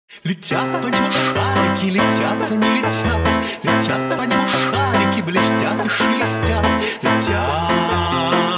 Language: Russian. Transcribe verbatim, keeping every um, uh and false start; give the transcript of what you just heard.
Летят по небу шарики, летят они, летят. Летят по небу шарики, блестят и шелестят. Летят.